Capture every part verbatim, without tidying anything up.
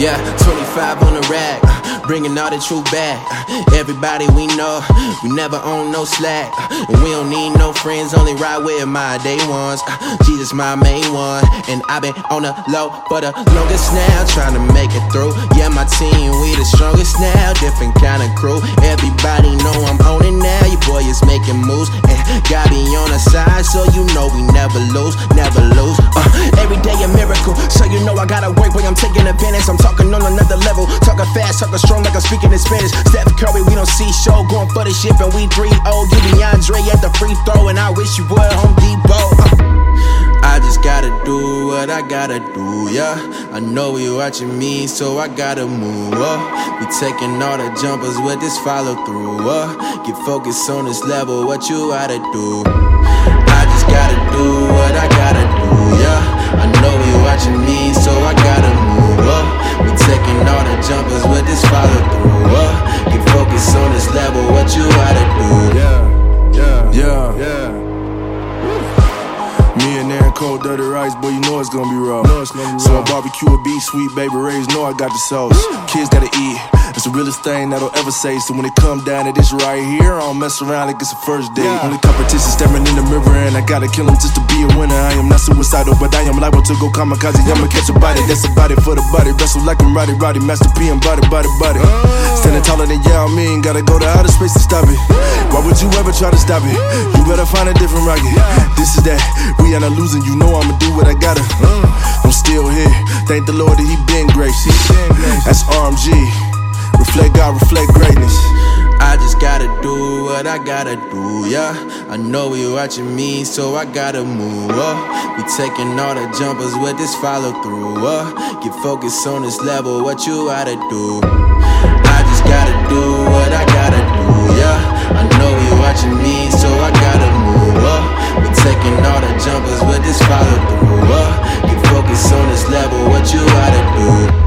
Yeah, twenty-five on the rack, bringing all the truth back. Everybody we know, we never own no slack. And we don't need no friends, only ride with my day ones. Jesus my main one, and I've been on the low for the longest now, trying to make it through. Yeah, my team, we the strongest now, different kind of crew. Everybody know I'm on it now, your boy is making moves, and God be on the side, so you know we never lose, never lose. Uh, every day a miracle, so you know I gotta work, boy, I'm taking advantage. I'm talking on another level, talking fast, talking strong like I'm speaking in Spanish. Steph Curry, we don't see show, going for the ship, and we three oh. You DeAndre at the free throw, and I wish you would Home Depot. Uh. I just gotta do what I gotta do, yeah. I know we watching me, so I gotta move up. We taking all the jumpers with this follow through, uh. Get focused on this level, what you gotta do. I just gotta do what I gotta do, yeah. I know we watching me, so I gotta move up. We taking all the jumpers with this follow through, uh. Get focused on this level, what you gotta do. Yeah, yeah, yeah, yeah. Me and Aaron cold dirty rice, boy, you know it's gonna be raw. Know it's gonna be so raw. I barbecue a beef, sweet baby Ray's, know I got the sauce. Kids gotta eat, it's the realest thing that I'll ever say. So when it come down to this right here, I don't mess around like it's a first date. Yeah. Only competition staring in the mirror, and I gotta kill him just to be a winner. I am not suicidal, but I am liable to go kamikaze. I'ma catch a body, that's a body for the body. Wrestle like I'm Roddy Roddy, Master P and body, body, body. Standing taller than Yao Ming, gotta go to outer space to stop it. Why would you ever try to stop it? You better find a different rocket. This is that, we are not losing, you know I'ma do what I gotta. I'm still here, thank the Lord that he been gracious. That's R M G, reflect God, reflect greatness. I just gotta do what I gotta do, yeah. I know we watching me, so I gotta move up. We taking all the jumpers with this follow through, uh. Get focused on this level, what you gotta do. I just gotta do what I gotta do, yeah. I know we watching me, so I gotta move up. We taking all the jumpers with this follow through, uh. Get focused on this level, what you gotta do.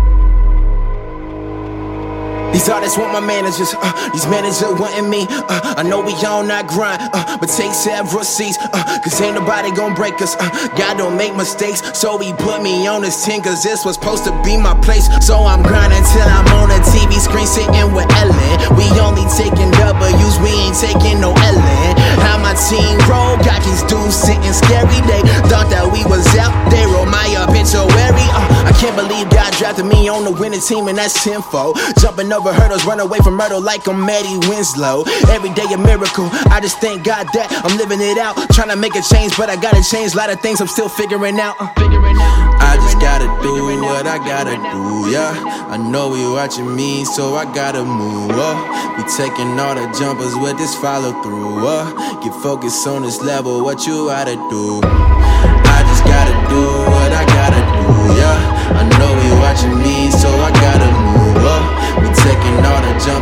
These artists want my managers, uh, these managers wanting me, uh, I know we on that grind, uh, but take several seats, uh, cause ain't nobody gon' break us, uh, God don't make mistakes, so he put me on this team, cause this was supposed to be my place, so I'm grinding till I'm on a T V screen sitting with Ellen, we only taking W's, we ain't taking no Ellen, how my team roll, got these dudes sitting scary, they thought that we was out, they roll my obituary, uh, I can't believe God drafted me on the winning team, and that's tenfold, jumping over hurdles, run away from murder like I'm Eddie Winslow. Every day a miracle, I just thank God that I'm living it out. Trying to make a change, but I gotta change. A lot of things I'm still figuring out. Uh. I just gotta do what I gotta do, yeah. I know we watching me, so I gotta move up. We taking all the jumpers with this follow through, uh. Get focused on this level, what you gotta do. I just gotta do what I gotta do, yeah. I know we watching me, so I gotta move up. We taking all the jump